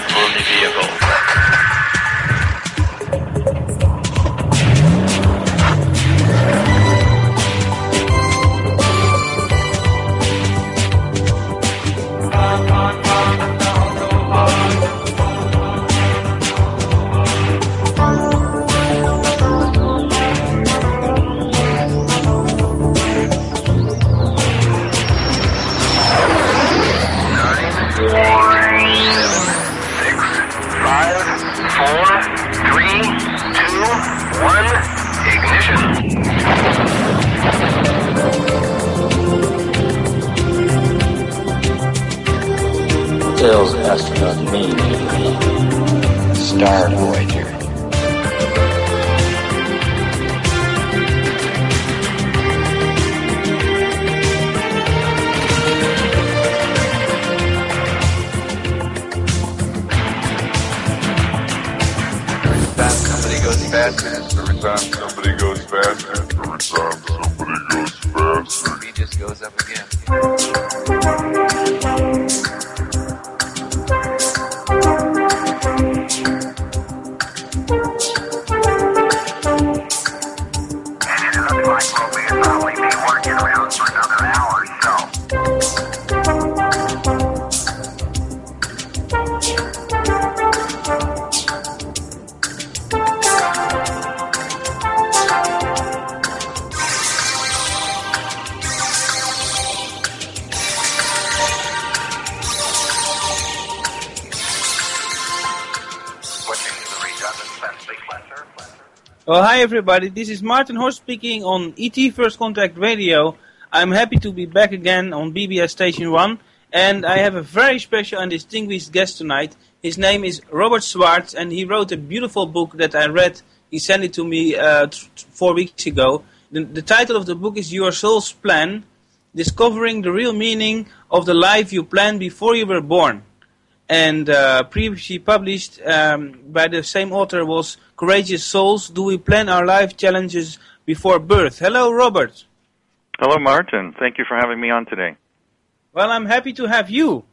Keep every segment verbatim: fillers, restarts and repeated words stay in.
control the vehicle. Tales astronaut name Star Voyager. Somebody goes faster. Every time somebody goes faster. Every time somebody goes faster. He just goes up again. Well, hi everybody, this is Martin Horst speaking on E T First Contact Radio. I'm happy to be back again on B B S Station one, and I have a very special and distinguished guest tonight. His name is Robert Swartz, and he wrote a beautiful book that I read. He sent it to me uh, t- four weeks ago. The, the title of the book is Your Soul's Plan, Discovering the Real Meaning of the Life You Planned Before You Were Born. And uh, previously published um, by the same author was Courageous Souls, Do We Plan Our Life Challenges Before Birth? Hello, Robert. Hello, Martin. Thank you for having me on today. Well, I'm happy to have you.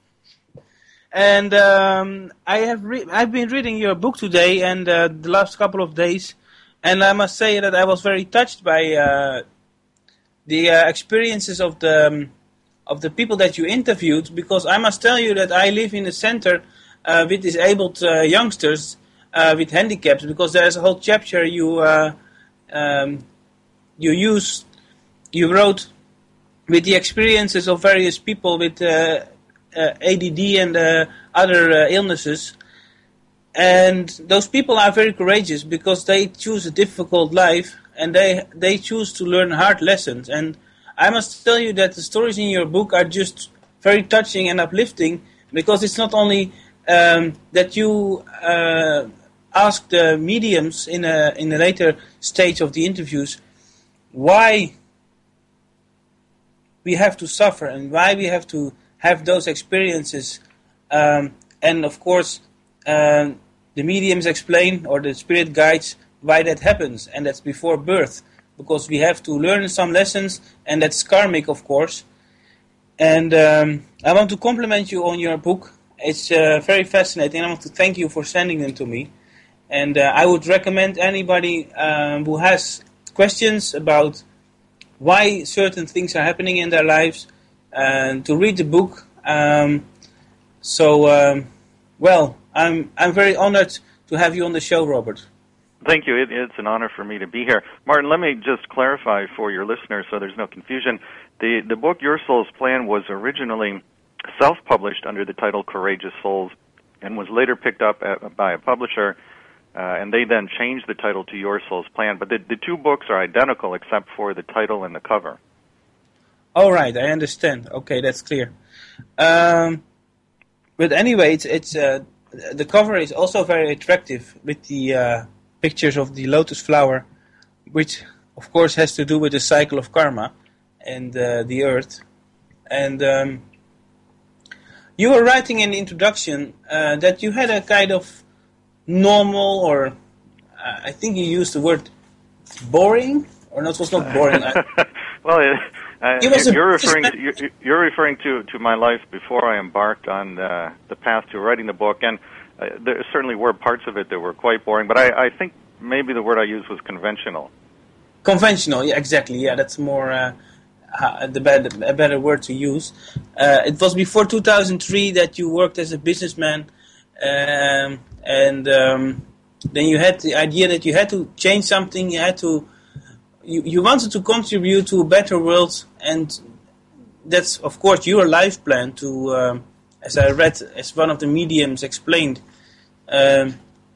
And um, I have re- I've been reading your book today and uh, the last couple of days, and I must say that I was very touched by uh, the uh, experiences of the um, of the people that you interviewed, because I must tell you that I live in a center uh, with disabled uh, youngsters uh, with handicaps, because there's a whole chapter you uh, um, you use you wrote with the experiences of various people with uh, uh, A D D and uh, other uh, illnesses, and those people are very courageous because they choose a difficult life and they they choose to learn hard lessons. And I must tell you that the stories in your book are just very touching and uplifting, because it's not only um, that you uh, ask the mediums in a in a later stage of the interviews why we have to suffer and why we have to have those experiences, um, and of course um, the mediums explain, or the spirit guides, why that happens, and that's before birth. Because we have to learn some lessons, and that's karmic, of course. And um, I want to compliment you on your book. It's uh, very fascinating. I want to thank you for sending them to me. And uh, I would recommend anybody um, who has questions about why certain things are happening in their lives uh, to read the book. Um, so, um, well, I'm I'm very honored to have you on the show, Robert. Thank you. It, it's an honor for me to be here. Martin, let me just clarify for your listeners so there's no confusion. The the book Your Soul's Plan was originally self-published under the title Courageous Souls and was later picked up at, by a publisher, uh, and they then changed the title to Your Soul's Plan. But the, the two books are identical except for the title and the cover. All right, I understand. Okay, that's clear. Um, but anyway, it's, it's uh, the cover is also very attractive with the Uh, pictures of the lotus flower, which of course has to do with the cycle of karma and uh, the earth. And um, you were writing in the introduction uh, that you had a kind of normal, or uh, I think you used the word boring, or no, it was not boring. well, it, uh, it you're referring to, you're, you're referring to, to my life before I embarked on the, the path to writing the book, and uh, there certainly were parts of it that were quite boring, but I, I think maybe the word I used was conventional. Conventional, yeah, exactly. Yeah, that's more uh, uh, the better, a better word to use. Uh, it was before two thousand three that you worked as a businessman, um, and um, then you had the idea that you had to change something. You had to, you, you wanted to contribute to a better world, and that's of course your life plan. To, um, as I read, as one of the mediums explained. Um,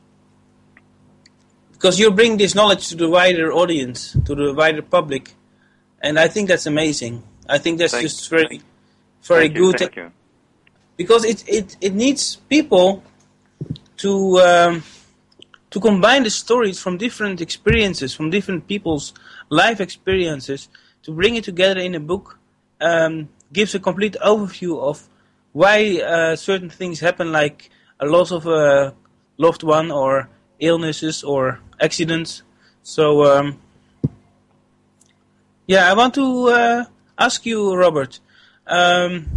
Because you bring this knowledge to the wider audience, to the wider public, and I think that's amazing. I think that's thank, just very, very thank good. You, thank you. Because it, it, it needs people to um, to combine the stories from different experiences, from different people's life experiences, to bring it together in a book. Um, gives a complete overview of why uh, certain things happen, like a loss of a loved one, or illnesses, or accidents. So, um, yeah, I want to uh, ask you, Robert, um,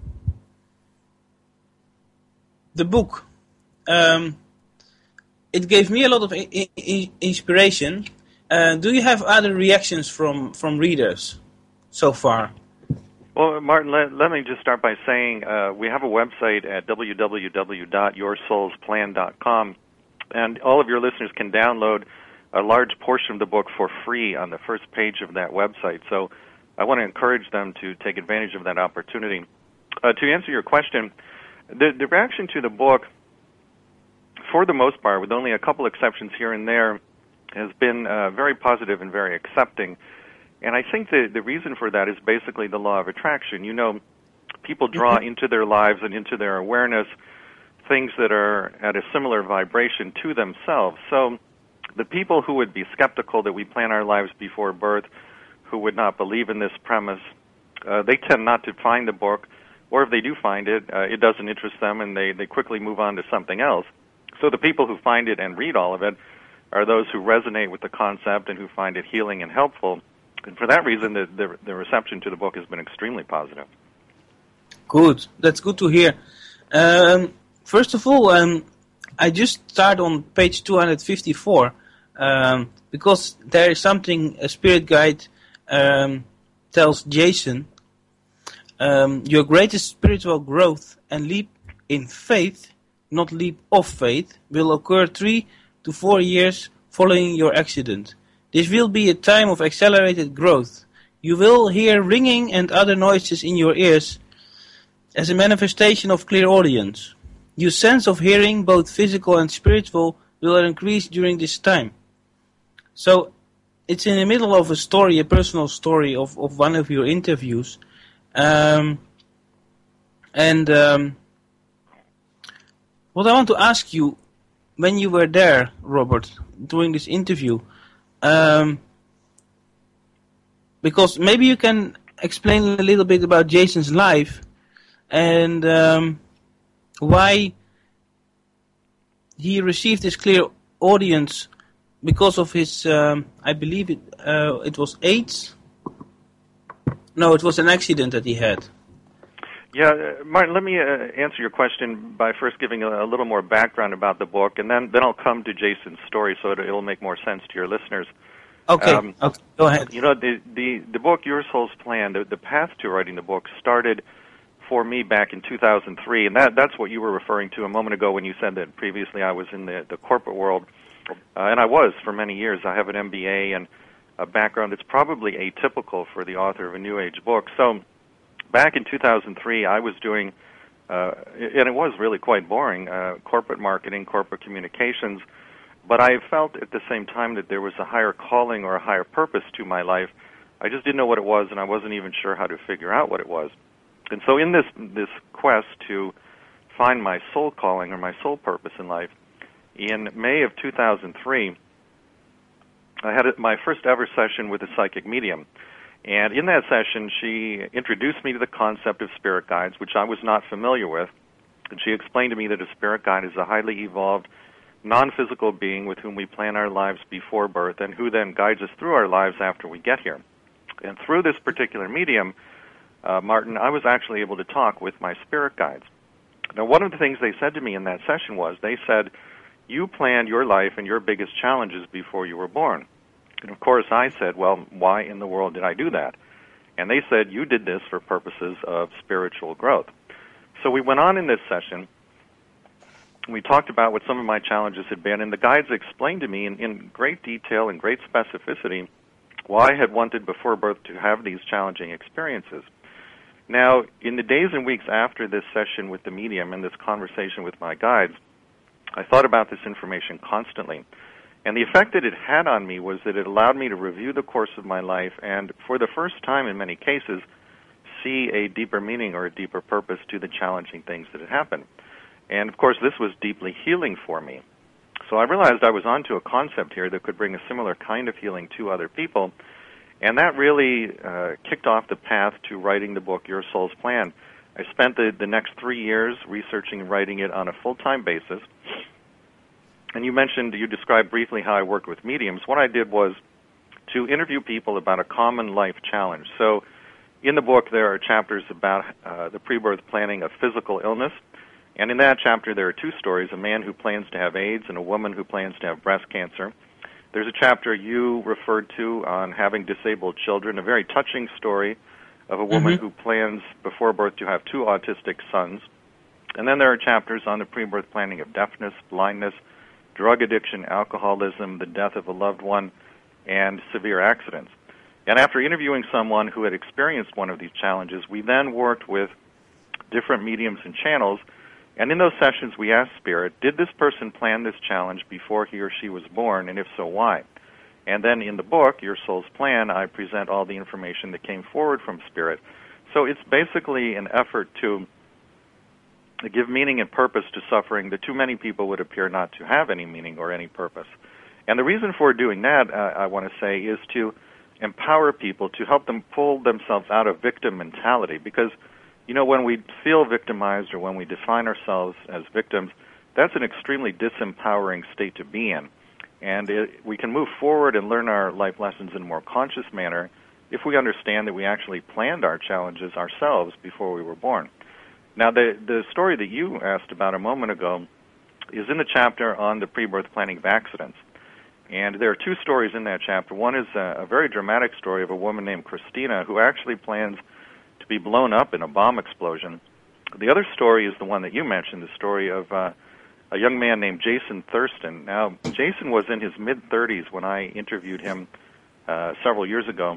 the book, um, it gave me a lot of I- I- inspiration. Uh, do you have other reactions from, from readers so far? Well, Martin, let, let me just start by saying uh, we have a website at w w w dot your souls plan dot com, and all of your listeners can download a large portion of the book for free on the first page of that website. So I want to encourage them to take advantage of that opportunity. Uh, to answer your question, the, the reaction to the book, for the most part, with only a couple exceptions here and there, has been uh, very positive and very accepting. And I think the, the reason for that is basically the law of attraction. You know, people draw into their lives and into their awareness things that are at a similar vibration to themselves. So the people who would be skeptical that we plan our lives before birth, who would not believe in this premise, uh, they tend not to find the book, or if they do find it, uh, it doesn't interest them, and they, they quickly move on to something else. So the people who find it and read all of it are those who resonate with the concept and who find it healing and helpful. And for that reason, the, the, the reception to the book has been extremely positive. Good. That's good to hear. Um, first of all, um, I just start on page two hundred fifty-four, um, because there is something a spirit guide um, tells Jason. Um, your greatest spiritual growth and leap in faith, not leap of faith, will occur three to four years following your accident. This will be a time of accelerated growth. You will hear ringing and other noises in your ears as a manifestation of clairaudience. Your sense of hearing, both physical and spiritual, will increase during this time. So, it's in the middle of a story, a personal story of, of one of your interviews. Um, and um, what I want to ask you, when you were there, Robert, doing this interview, um, because maybe you can explain a little bit about Jason's life and um, why he received this clear audience because of his, um, I believe it, uh, it was AIDS. No, it was an accident that he had. Yeah, uh, Martin, let me uh, answer your question by first giving a, a little more background about the book, and then, then I'll come to Jason's story so it, it'll make more sense to your listeners. Okay, um, okay, go ahead. You know, the, the, the book, Your Soul's Plan, the, the path to writing the book started for me back in two thousand three, and that, that's what you were referring to a moment ago when you said that previously I was in the, the corporate world, uh, and I was for many years. I have an M B A and a background that's probably atypical for the author of a New Age book. So back in two thousand three, I was doing, uh, and it was really quite boring, uh, corporate marketing, corporate communications, but I felt at the same time that there was a higher calling or a higher purpose to my life. I just didn't know what it was, and I wasn't even sure how to figure out what it was. And so in this this quest to find my soul calling or my soul purpose in life, in May of two thousand three, I had my first ever session with a psychic medium. And in that session, she introduced me to the concept of spirit guides, which I was not familiar with. And she explained to me that a spirit guide is a highly evolved, non-physical being with whom we plan our lives before birth and who then guides us through our lives after we get here. And through this particular medium, uh, Martin, I was actually able to talk with my spirit guides. Now, one of the things they said to me in that session was, they said, you planned your life and your biggest challenges before you were born. And of course I said, well, why in the world did I do that? And they said, you did this for purposes of spiritual growth. So we went on in this session. We talked about what some of my challenges had been, and the guides explained to me in, in great detail and great specificity why I had wanted before birth to have these challenging experiences. Now, in the days and weeks after this session with the medium and this conversation with my guides, I thought about this information constantly. And the effect that it had on me was that it allowed me to review the course of my life and, for the first time in many cases, see a deeper meaning or a deeper purpose to the challenging things that had happened. And, of course, this was deeply healing for me. So I realized I was onto a concept here that could bring a similar kind of healing to other people, and that really uh, kicked off the path to writing the book, Your Soul's Plan. I spent the, the next three years researching and writing it on a full-time basis. And you mentioned, you described briefly how I worked with mediums. What I did was to interview people about a common life challenge. So in the book, there are chapters about uh, the pre-birth planning of physical illness. And in that chapter, there are two stories, a man who plans to have AIDS and a woman who plans to have breast cancer. There's a chapter you referred to on having disabled children, a very touching story of a woman mm-hmm. who plans before birth to have two autistic sons. And then there are chapters on the pre-birth planning of deafness, blindness, drug addiction, alcoholism, the death of a loved one, and severe accidents. And after interviewing someone who had experienced one of these challenges, we then worked with different mediums and channels. And in those sessions, we asked Spirit, did this person plan this challenge before he or she was born, and if so, why? And then in the book, Your Soul's Plan, I present all the information that came forward from Spirit. So it's basically an effort to give meaning and purpose to suffering that too many people would appear not to have any meaning or any purpose. And the reason for doing that, uh, I want to say, is to empower people, to help them pull themselves out of victim mentality, because you know, when we feel victimized or when we define ourselves as victims, that's an extremely disempowering state to be in. And it, we can move forward and learn our life lessons in a more conscious manner if we understand that we actually planned our challenges ourselves before we were born. Now, the, the story that you asked about a moment ago is in the chapter on the pre-birth planning of accidents. And there are two stories in that chapter. One is a, a very dramatic story of a woman named Christina who actually plans to be blown up in a bomb explosion. The other story is the one that you mentioned, the story of uh, a young man named Jason Thurston. Now, Jason was in his mid-thirties when I interviewed him uh, several years ago,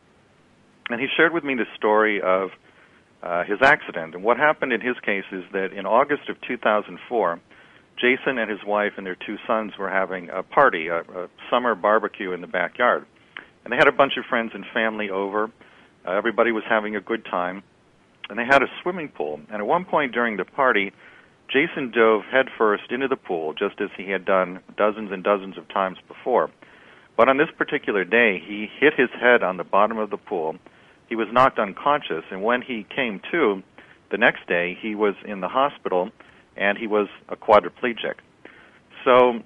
and he shared with me the story of uh, his accident. And what happened in his case is that in August of two thousand four, Jason and his wife and their two sons were having a party, a, a summer barbecue in the backyard. And they had a bunch of friends and family over. Uh, everybody was having a good time, and they had a swimming pool. And at one point during the party, Jason dove headfirst into the pool, just as he had done dozens and dozens of times before. But on this particular day, he hit his head on the bottom of the pool. He was knocked unconscious, and when he came to, the next day, he was in the hospital, and he was a quadriplegic. So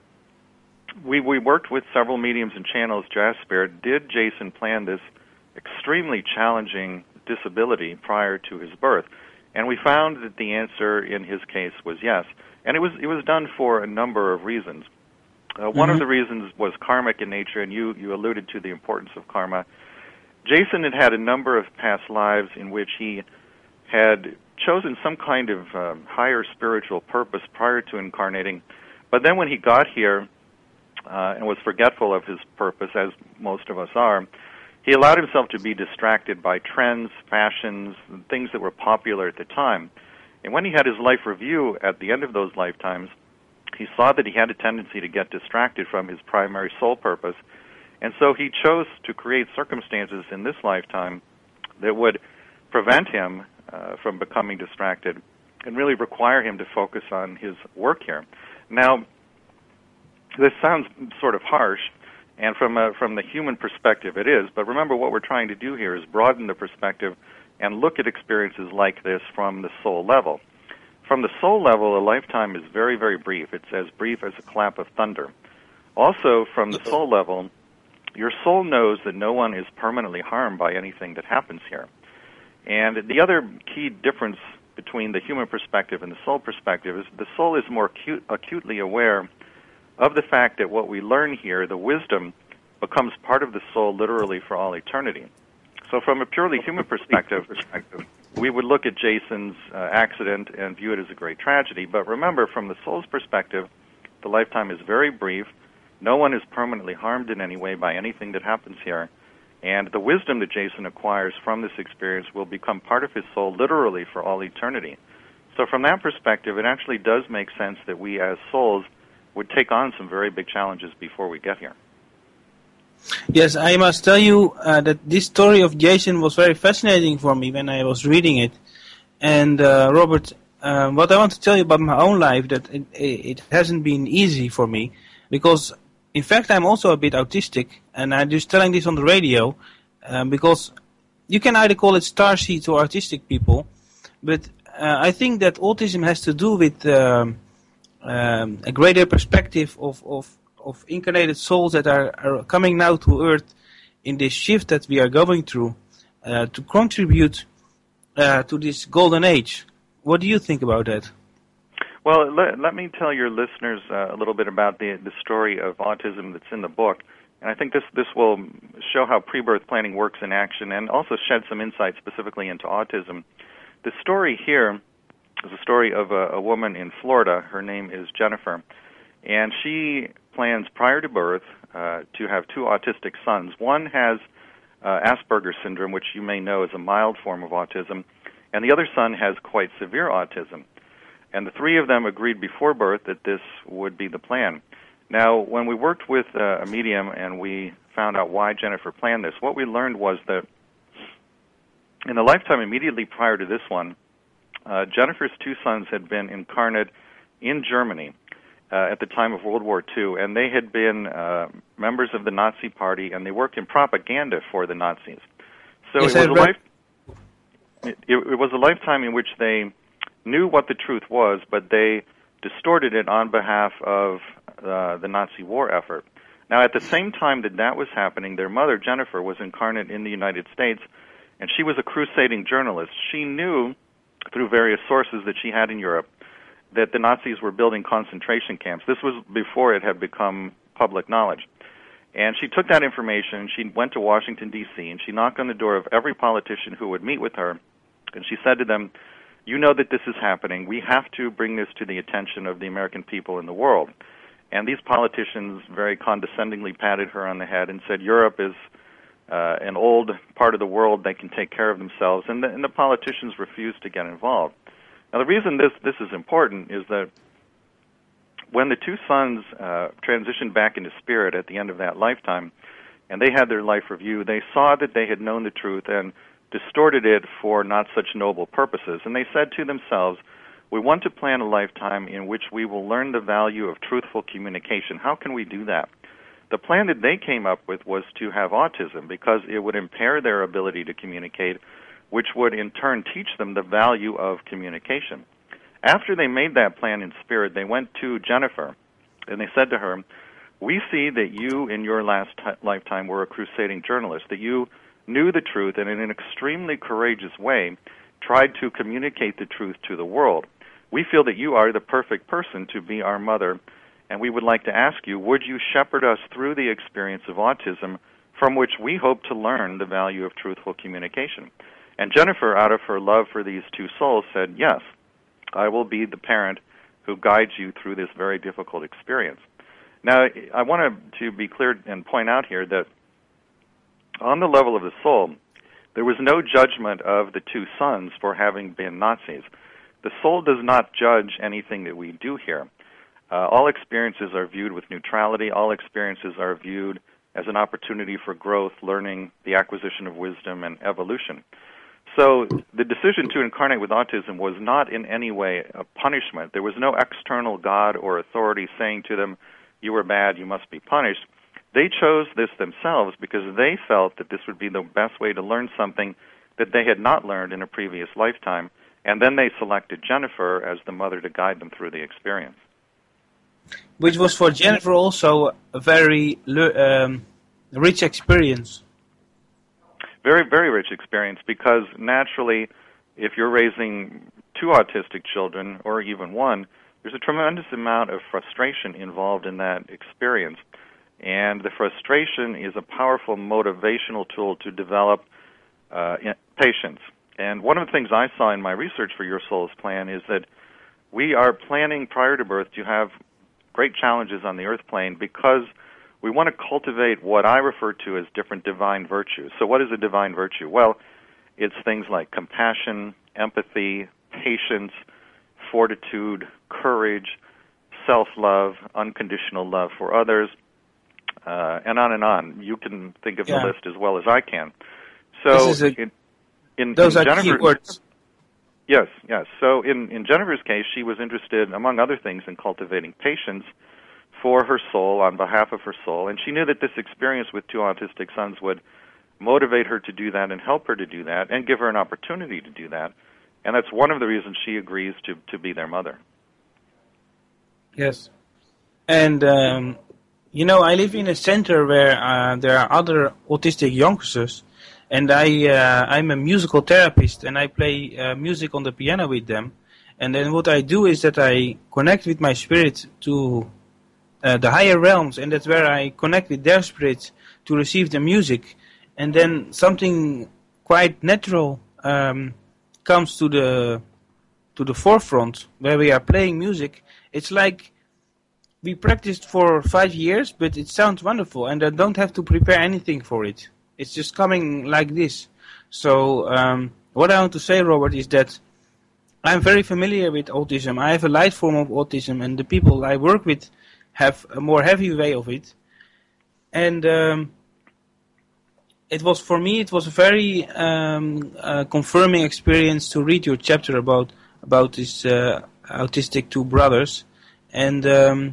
we, we worked with several mediums and channels to ask Spirit, did Jason plan this extremely challenging disability prior to his birth? And we found that the answer in his case was yes. And it was it was done for a number of reasons. Uh, mm-hmm. One of the reasons was karmic in nature, and you, you alluded to the importance of karma. Jason had had a number of past lives in which he had chosen some kind of um, higher spiritual purpose prior to incarnating, but then when he got here uh, and was forgetful of his purpose, as most of us are, he allowed himself to be distracted by trends, fashions, and things that were popular at the time. And when he had his life review at the end of those lifetimes, he saw that he had a tendency to get distracted from his primary soul purpose. And so he chose to create circumstances in this lifetime that would prevent him uh, from becoming distracted and really require him to focus on his work here. Now, this sounds sort of harsh, and from a, from the human perspective it is, but remember what we're trying to do here is broaden the perspective and look at experiences like this from the soul level. From the soul level, a lifetime is very, very brief. It's as brief as a clap of thunder. Also, from the soul level, your soul knows that no one is permanently harmed by anything that happens here. And the other key difference between the human perspective and the soul perspective is the soul is more acute, acutely aware of the fact that what we learn here, the wisdom, becomes part of the soul literally for all eternity. So from a purely human perspective, we would look at Jason's uh, accident and view it as a great tragedy. But remember, from the soul's perspective, the lifetime is very brief. No one is permanently harmed in any way by anything that happens here. And the wisdom that Jason acquires from this experience will become part of his soul literally for all eternity. So from that perspective, it actually does make sense that we as souls would take on some very big challenges before we get here. Yes, I must tell you uh, that this story of Jason was very fascinating for me when I was reading it. And uh, Robert, uh, what I want to tell you about my own life, that it, it hasn't been easy for me, because in fact I'm also a bit autistic, and I'm just telling this on the radio, um, because you can either call it starseeds or autistic people, but uh, I think that autism has to do with um, um, a greater perspective of, of of incarnated souls that are, are coming now to Earth in this shift that we are going through uh, to contribute uh, to this golden age. What do you think about that? Well, let, let me tell your listeners uh, a little bit about the, the story of autism that's in the book. And I think this, this will show how pre-birth planning works in action and also shed some insight specifically into autism. The story here is a story of a, a woman in Florida. Her name is Jennifer. And she plans prior to birth uh, to have two autistic sons. One has uh, Asperger's syndrome, which you may know is a mild form of autism, and the other son has quite severe autism. And the three of them agreed before birth that this would be the plan. Now, when we worked with uh, a medium and we found out why Jennifer planned this, what we learned was that in the lifetime immediately prior to this one, uh, Jennifer's two sons had been incarnate in Germany Uh, at the time of World War Two, and they had been uh, members of the Nazi Party, and they worked in propaganda for the Nazis. So yes, it was a life, it, it was a lifetime in which they knew what the truth was, but they distorted it on behalf of uh, the Nazi war effort. Now, at the same time that that was happening, their mother, Jennifer, was incarnate in the United States, and she was a crusading journalist. She knew, through various sources that she had in Europe, that the Nazis were building concentration camps. This was before it had become public knowledge. And she took that information, she went to Washington, D C, and she knocked on the door of every politician who would meet with her, and she said to them, you know that this is happening. We have to bring this to the attention of the American people in the world. And these politicians very condescendingly patted her on the head and said, Europe is uh, an old part of the world, they can take care of themselves, and the, and the politicians refused to get involved. Now, the reason this, this is important is that when the two sons uh, transitioned back into spirit at the end of that lifetime, and they had their life review, they saw that they had known the truth and distorted it for not such noble purposes. And they said to themselves, we want to plan a lifetime in which we will learn the value of truthful communication. How can we do that? The plan that they came up with was to have autism because it would impair their ability to communicate, which would in turn teach them the value of communication. After they made that plan in spirit, they went to Jennifer, and they said to her, we see that you in your last t- lifetime were a crusading journalist, that you knew the truth and in an extremely courageous way tried to communicate the truth to the world. We feel that you are the perfect person to be our mother, and we would like to ask you, would you shepherd us through the experience of autism from which we hope to learn the value of truthful communication? And Jennifer, out of her love for these two souls, said, yes, I will be the parent who guides you through this very difficult experience. Now, I want to be clear and point out here that on the level of the soul, there was no judgment of the two sons for having been Nazis. The soul does not judge anything that we do here. Uh, all experiences are viewed with neutrality. All experiences are viewed as an opportunity for growth, learning, the acquisition of wisdom, and evolution. So the decision to incarnate with autism was not in any way a punishment. There was no external God or authority saying to them, you were bad, you must be punished. They chose this themselves because they felt that this would be the best way to learn something that they had not learned in a previous lifetime, and then they selected Jennifer as the mother to guide them through the experience. Which was for Jennifer also a very um, rich experience. Very, very rich experience because naturally, if you're raising two autistic children, or even one, there's a tremendous amount of frustration involved in that experience. And the frustration is a powerful motivational tool to develop uh, patience. And one of the things I saw in my research for Your Soul's Plan is that we are planning prior to birth to have great challenges on the earth plane because we want to cultivate what I refer to as different divine virtues. So what is a divine virtue? Well, it's things like compassion, empathy, patience, fortitude, courage, self-love, unconditional love for others, uh, and on and on. You can think of yeah. the list as well as I can. So this is a, in, in, those in are Jennifer, key words. Yes, yes. So in, in Jennifer's case, she was interested, among other things, in cultivating patience for her soul, on behalf of her soul, and she knew that this experience with two autistic sons would motivate her to do that and help her to do that and give her an opportunity to do that. And that's one of the reasons she agrees to, to be their mother. Yes. And, um, you know, I live in a center where uh, there are other autistic youngsters, and I, uh, I'm a musical therapist, and I play uh, music on the piano with them. And then what I do is that I connect with my spirit to uh, the higher realms, and that's where I connect with their spirits to receive the music. And then something quite natural um, comes to the to the forefront where we are playing music. It's like we practiced for five years, but it sounds wonderful, and I don't have to prepare anything for it. It's just coming like this. So um, what I want to say, Robert, is that I'm very familiar with autism. I have a light form of autism, and the people I work with have a more heavy way of it. And um, it was, for me, it was a very um, uh, confirming experience to read your chapter about about these uh, autistic two brothers. And um,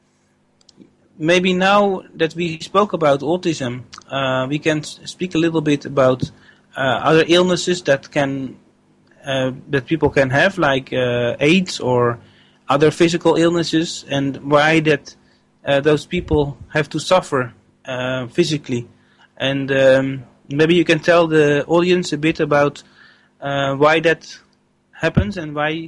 maybe now that we spoke about autism, uh, we can speak a little bit about uh, other illnesses that can uh, that people can have, like uh, AIDS or other physical illnesses, and why that uh, those people have to suffer uh, physically. And um, maybe you can tell the audience a bit about uh, why that happens and why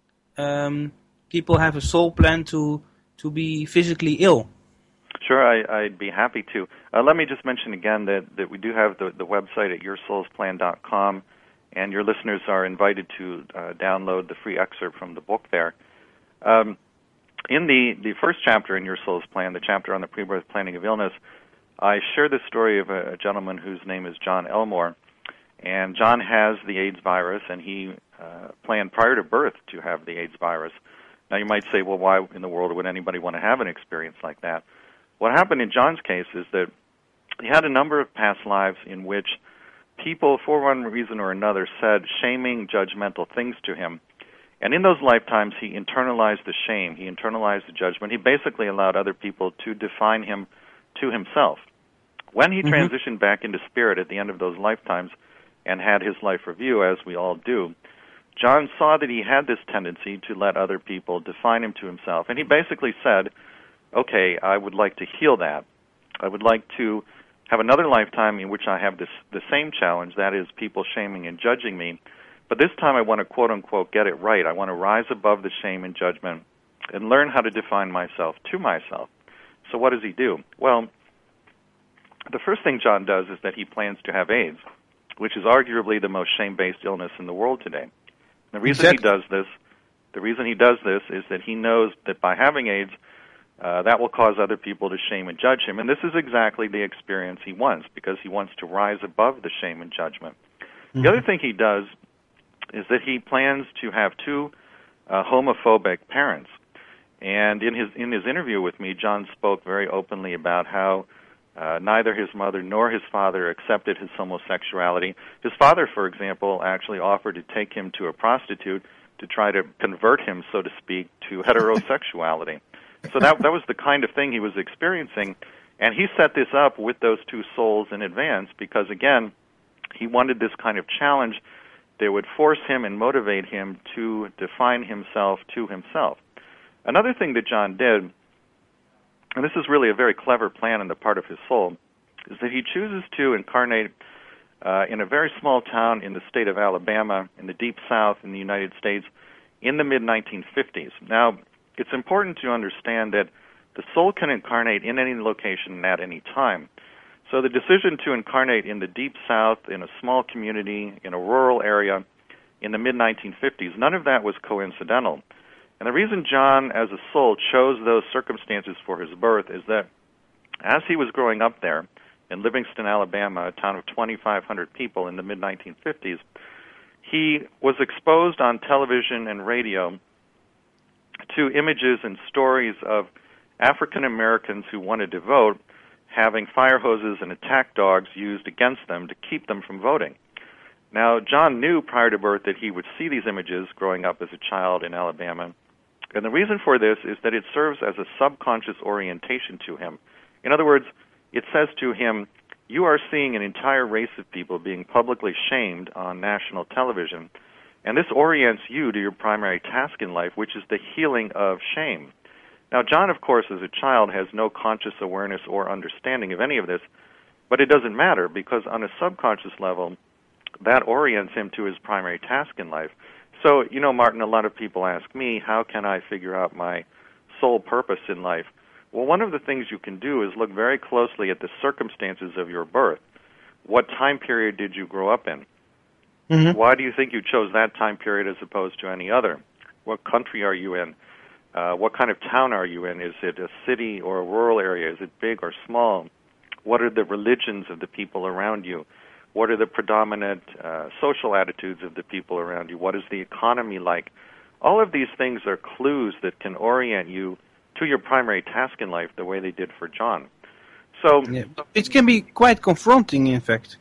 um, people have a soul plan to to be physically ill. Sure, I, I'd be happy to. Uh, let me just mention again that, that we do have the, the website at your souls plan dot com, and your listeners are invited to uh, download the free excerpt from the book there. Um, in the, the first chapter in Your Soul's Plan, the chapter on the pre-birth planning of illness, I share the story of a, a gentleman whose name is John Elmore. And John has the AIDS virus, and he uh, planned prior to birth to have the AIDS virus. Now you might say, well, why in the world would anybody want to have an experience like that? What happened in John's case is that he had a number of past lives in which people, for one reason or another, said shaming, judgmental things to him. And in those lifetimes, he internalized the shame. He internalized the judgment. He basically allowed other people to define him to himself. When he mm-hmm. transitioned back into spirit at the end of those lifetimes and had his life review, as we all do, John saw that he had this tendency to let other people define him to himself. And he basically said, okay, I would like to heal that. I would like to have another lifetime in which I have this the same challenge, that is people shaming and judging me. But this time I want to, quote-unquote, get it right. I want to rise above the shame and judgment and learn how to define myself to myself. So what does he do? Well, the first thing John does is that he plans to have AIDS, which is arguably the most shame-based illness in the world today. The reason exactly. he does this, the reason he does this is that he knows that by having AIDS, uh, that will cause other people to shame and judge him. And this is exactly the experience he wants, because he wants to rise above the shame and judgment. Mm-hmm. The other thing he does is that he plans to have two uh, homophobic parents. And in his in his interview with me, John spoke very openly about how uh, neither his mother nor his father accepted his homosexuality. His father, for example, actually offered to take him to a prostitute to try to convert him, so to speak, to heterosexuality. So that that was the kind of thing he was experiencing. And he set this up with those two souls in advance because, again, he wanted this kind of challenge that would force him and motivate him to define himself to himself. Another thing that John did, and this is really a very clever plan on the part of his soul, is that he chooses to incarnate uh, in a very small town in the state of Alabama, in the Deep South in the United States, in the mid nineteen fifties. Now, it's important to understand that the soul can incarnate in any location at any time. So the decision to incarnate in the Deep South, in a small community, in a rural area, in the mid nineteen fifties, none of that was coincidental. And the reason John, as a soul, chose those circumstances for his birth is that as he was growing up there in Livingston, Alabama, a town of twenty-five hundred people in the mid nineteen fifties, he was exposed on television and radio to images and stories of African Americans who wanted to vote having fire hoses and attack dogs used against them to keep them from voting. Now, John knew prior to birth that he would see these images growing up as a child in Alabama, and the reason for this is that it serves as a subconscious orientation to him. In other words, it says to him, you are seeing an entire race of people being publicly shamed on national television, and this orients you to your primary task in life, which is the healing of shame. Now, John, of course, as a child, has no conscious awareness or understanding of any of this, but it doesn't matter because on a subconscious level, that orients him to his primary task in life. So, you know, Martin, a lot of people ask me, how can I figure out my sole purpose in life? Well, one of the things you can do is look very closely at the circumstances of your birth. What time period did you grow up in? Mm-hmm. Why do you think you chose that time period as opposed to any other? What country are you in? Uh, what kind of town are you in? Is it a city or a rural area? Is it big or small? What are the religions of the people around you? What are the predominant uh, social attitudes of the people around you? What is the economy like? All of these things are clues that can orient you to your primary task in life the way they did for John. So yeah, it can be quite confronting, in fact.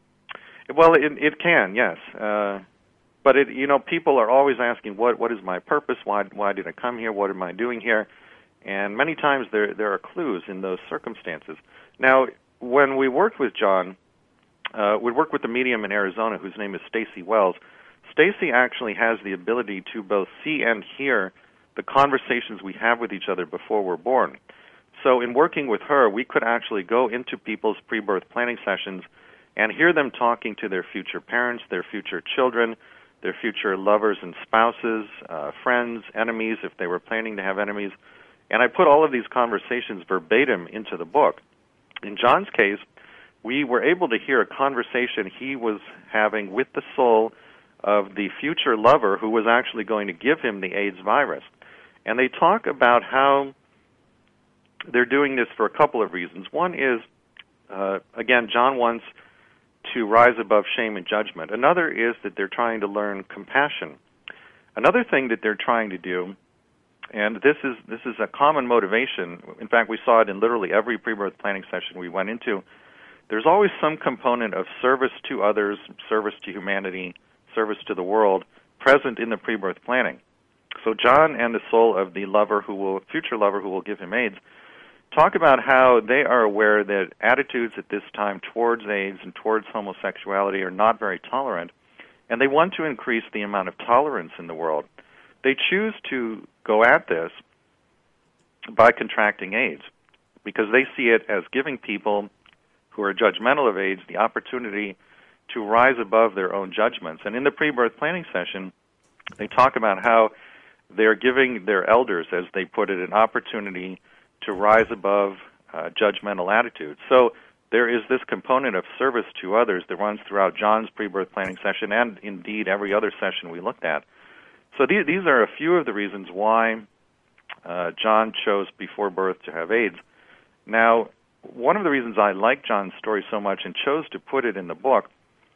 Well, it, it can, yes. Uh, but, it, you know, people are always asking, what what is my purpose? Why why did I come here? What am I doing here? And many times there there are clues in those circumstances. Now, when we worked with John, uh, we worked with a medium in Arizona whose name is Stacy Wells. Stacy actually has the ability to both see and hear the conversations we have with each other before we're born. So in working with her, we could actually go into people's pre-birth planning sessions and hear them talking to their future parents, their future children, their future lovers and spouses, uh, friends, enemies, if they were planning to have enemies. And I put all of these conversations verbatim into the book. In John's case, we were able to hear a conversation he was having with the soul of the future lover who was actually going to give him the AIDS virus. And they talk about how they're doing this for a couple of reasons. One is, uh, again, John wants to rise above shame and judgment. Another is that they're trying to learn compassion. Another thing that they're trying to do, and this is this is a common motivation. In fact, we saw it in literally every pre-birth planning session we went into. There's always some component of service to others, service to humanity, service to the world present in the pre-birth planning. So John and the soul of the lover who will, future lover who will give him AIDS, talk about how they are aware that attitudes at this time towards AIDS and towards homosexuality are not very tolerant, and they want to increase the amount of tolerance in the world. They choose to go at this by contracting AIDS because they see it as giving people who are judgmental of AIDS the opportunity to rise above their own judgments. And in the pre-birth planning session, they talk about how they're giving their elders, as they put it, an opportunity to rise above uh, judgmental attitudes. So there is this component of service to others that runs throughout John's pre-birth planning session and indeed every other session we looked at. So these, these are a few of the reasons why uh, John chose before birth to have AIDS. Now, one of the reasons I like John's story so much and chose to put it in the book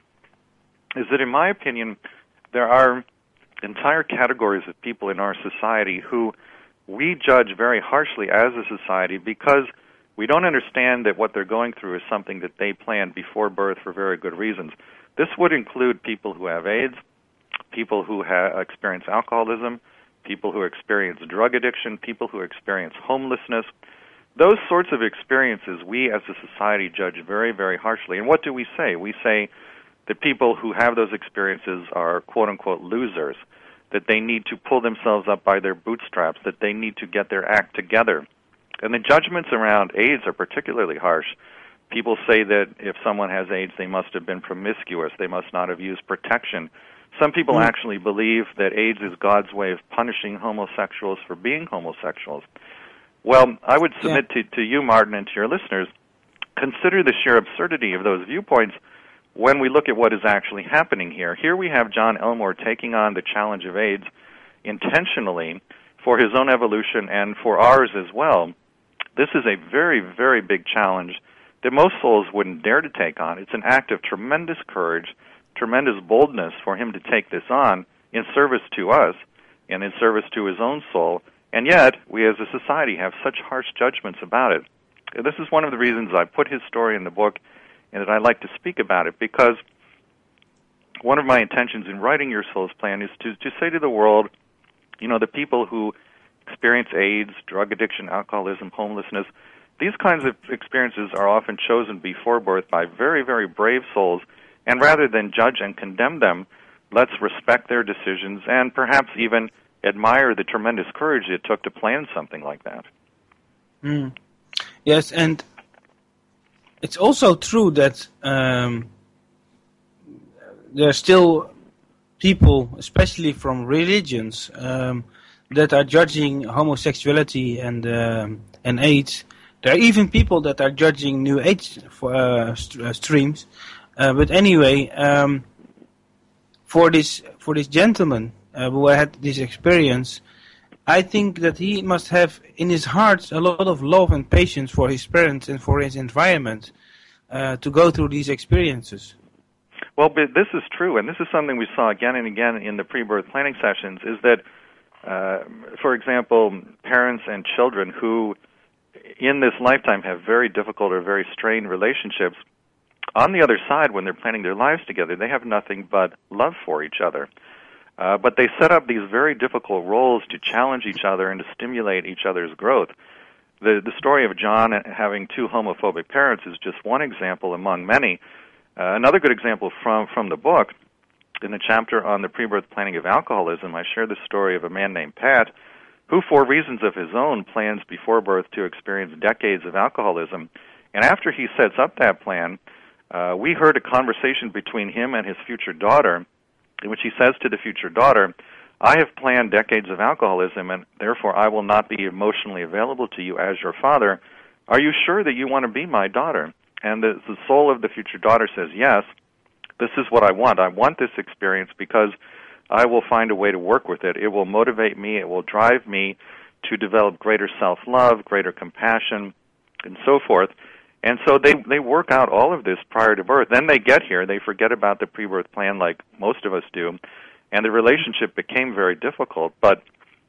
is that, in my opinion, there are entire categories of people in our society who we judge very harshly as a society because we don't understand that what they're going through is something that they planned before birth for very good reasons. This would include people who have AIDS, people who ha- experience alcoholism, people who experience drug addiction, people who experience homelessness. Those sorts of experiences we as a society judge very, very harshly. And what do we say? We say that people who have those experiences are quote-unquote losers, that they need to pull themselves up by their bootstraps, that they need to get their act together. And the judgments around AIDS are particularly harsh. People say that if someone has AIDS, they must have been promiscuous. They must not have used protection. Some people mm. actually believe that AIDS is God's way of punishing homosexuals for being homosexuals. Well, I would submit yeah. to, to you, Martin, and to your listeners, consider the sheer absurdity of those viewpoints when we look at what is actually happening here. Here we have John Elmore taking on the challenge of AIDS intentionally for his own evolution and for ours as well. This is a very, very big challenge that most souls wouldn't dare to take on. It's an act of tremendous courage, tremendous boldness for him to take this on in service to us and in service to his own soul. And yet, we as a society have such harsh judgments about it. This is one of the reasons I put his story in the book and that I like to speak about it, because one of my intentions in writing Your Soul's Plan is to, to say to the world, you know, the people who experience AIDS, drug addiction, alcoholism, homelessness, these kinds of experiences are often chosen before birth by very, very brave souls, and rather than judge and condemn them, let's respect their decisions and perhaps even admire the tremendous courage it took to plan something like that. Mm. Yes, and it's also true that um, there are still people, especially from religions, um, that are judging homosexuality and um, and AIDS. There are even people that are judging New Age for, uh, st- uh, streams. Uh, but anyway, um, for this for this gentleman uh, who had this experience, I think that he must have in his heart a lot of love and patience for his parents and for his environment uh, to go through these experiences. Well, but this is true, and this is something we saw again and again in the pre-birth planning sessions, is that, uh, for example, parents and children who in this lifetime have very difficult or very strained relationships, on the other side, when they're planning their lives together, they have nothing but love for each other. Uh, but they set up these very difficult roles to challenge each other and to stimulate each other's growth. The the story of John having two homophobic parents is just one example among many. Uh, another good example from, from the book, in the chapter on the pre-birth planning of alcoholism, I share the story of a man named Pat, who, for reasons of his own, plans before birth to experience decades of alcoholism. And after he sets up that plan, uh, we heard a conversation between him and his future daughter, in which he says to the future daughter, "I have planned decades of alcoholism, and therefore I will not be emotionally available to you as your father. Are you sure that you want to be my daughter?" And the, the soul of the future daughter says, "Yes, this is what I want. I want this experience because I will find a way to work with it. It will motivate me. It will drive me to develop greater self-love, greater compassion, and so forth." And so they, they work out all of this prior to birth. Then they get here. They forget about the pre-birth plan like most of us do. And the relationship became very difficult. But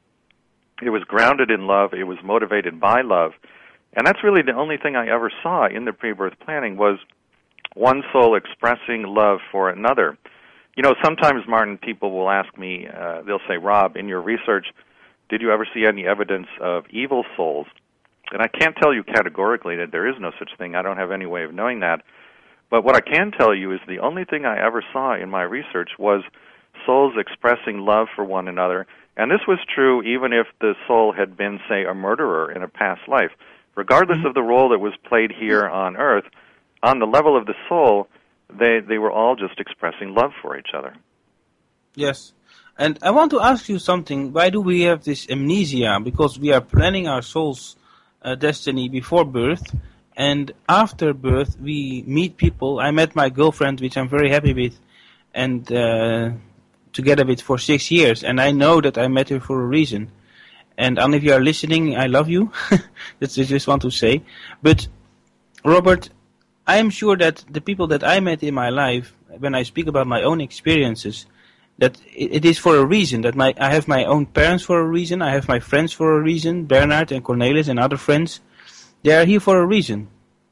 it was grounded in love. It was motivated by love. And that's really the only thing I ever saw in the pre-birth planning was one soul expressing love for another. You know, sometimes, Martin, people will ask me, uh, they'll say, "Rob, in your research, did you ever see any evidence of evil souls?" And I can't tell you categorically that there is no such thing. I don't have any way of knowing that. But what I can tell you is the only thing I ever saw in my research was souls expressing love for one another. And this was true even if the soul had been, say, a murderer in a past life. Regardless mm-hmm. of the role that was played here on Earth, on the level of the soul, they, they were all just expressing love for each other. Yes. And I want to ask you something. Why do we have this amnesia? Because we are planning our soul's uh, destiny before birth, and after birth we meet people. I met my girlfriend, which I'm very happy with, and uh, together with for six years, and I know that I met her for a reason. And Anne, if you are listening, I love you. That's what I just want to say. But, Robert, I am sure that the people that I met in my life, when I speak about my own experiences, that it is for a reason. That my I have my own parents for a reason. I have my friends for a reason. Bernard and Cornelis and other friends. They are here for a reason.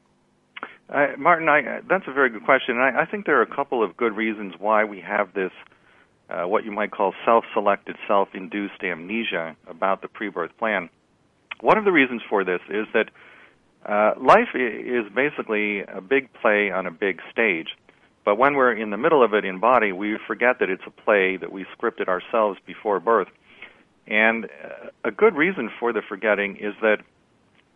Uh, Martin, I, that's a very good question. I, I think there are a couple of good reasons why we have this, uh, what you might call self-selected, self-induced amnesia about the pre-birth plan. One of the reasons for this is that uh, life is basically a big play on a big stage. But when we're in the middle of it in body, we forget that it's a play that we scripted ourselves before birth. And uh, a good reason for the forgetting is that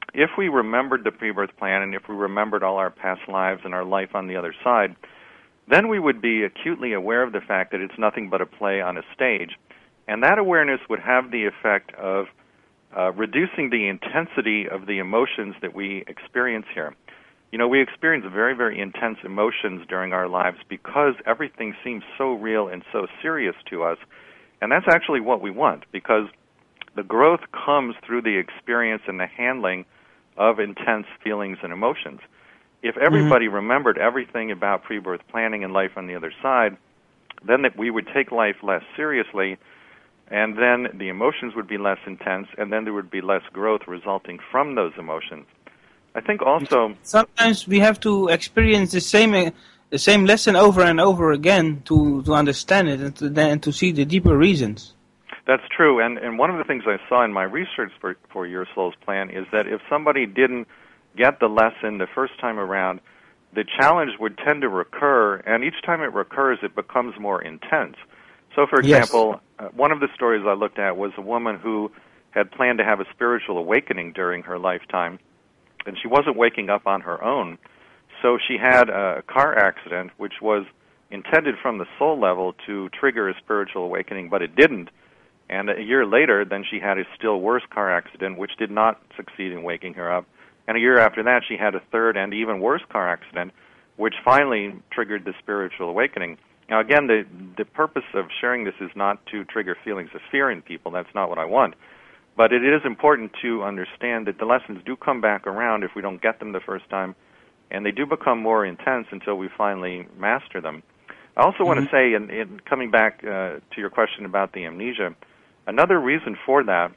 if we remembered the pre-birth plan and if we remembered all our past lives and our life on the other side, then we would be acutely aware of the fact that it's nothing but a play on a stage. And that awareness would have the effect of uh, reducing the intensity of the emotions that we experience here. You know, we experience very, very intense emotions during our lives because everything seems so real and so serious to us. And that's actually what we want, because the growth comes through the experience and the handling of intense feelings and emotions. If everybody mm-hmm. remembered everything about pre-birth planning and life on the other side, then that we would take life less seriously, and then the emotions would be less intense, and then there would be less growth resulting from those emotions. I think also sometimes we have to experience the same uh, the same lesson over and over again to, to understand it and to, then to see the deeper reasons. That's true, and, and one of the things I saw in my research for, for Your Soul's Plan is that if somebody didn't get the lesson the first time around, the challenge would tend to recur, and each time it recurs, it becomes more intense. So, for example, yes. uh, one of the stories I looked at was a woman who had planned to have a spiritual awakening during her lifetime, and she wasn't waking up on her own. So she had a car accident, which was intended from the soul level to trigger a spiritual awakening, but it didn't. And a year later, then she had a still worse car accident, which did not succeed in waking her up. And a year after that, she had a third and even worse car accident, which finally triggered the spiritual awakening. Now, again, the, the purpose of sharing this is not to trigger feelings of fear in people. That's not what I want. But it is important to understand that the lessons do come back around if we don't get them the first time, and they do become more intense until we finally master them. I also mm-hmm. want to say, in, in coming back uh, to your question about the amnesia, another reason for that